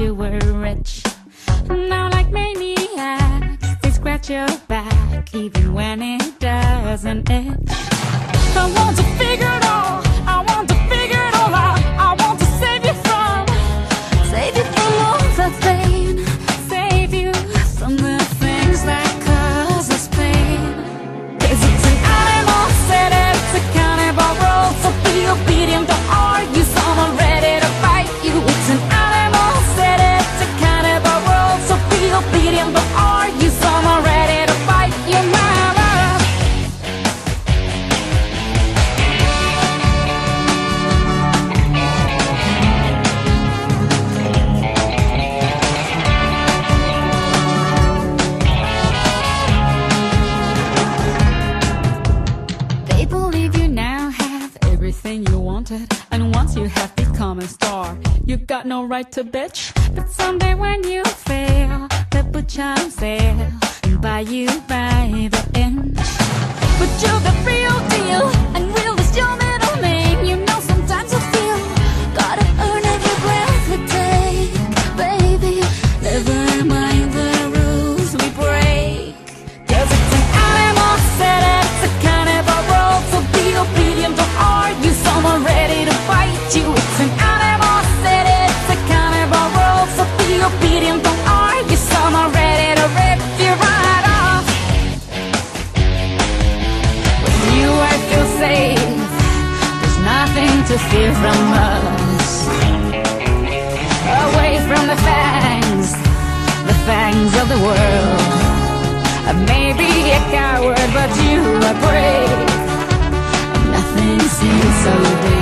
you were rich. Now like maniacs, they scratch your back even when it doesn't itch. I want to figure it all, I want to figure it all out. I want to save you from all the pain, save you from the things that cause us pain. 'Cause it's an animal set, it's a cannibal world, so be obedient, don't argue, someone ready to fight you. It's an animal set, it's a cannibal world, so be obedient, don't argue, someone ready to fight you, mama. They believe you now have everything you wanted, and once you have become a star, you got no right to bitch. But someday when you fail, they'll put you on sale and buy you by the inch. But you're the real deal, and real is your middle name. You know sometimes I feel gotta earn every breath we take, baby. Never mind the rules we break. 'Cause it's an animal set, it's a cannibal world, so be obedient, don't argue, someone ready to fight you. It's an animal set, it's a cannibal world, so be obedient, don't argue, someone ready to rip you right off. With you I feel safe, there's nothing to fear from us. Away from the fangs of the world. I may be a coward, but you are brave. Nothing seems so big.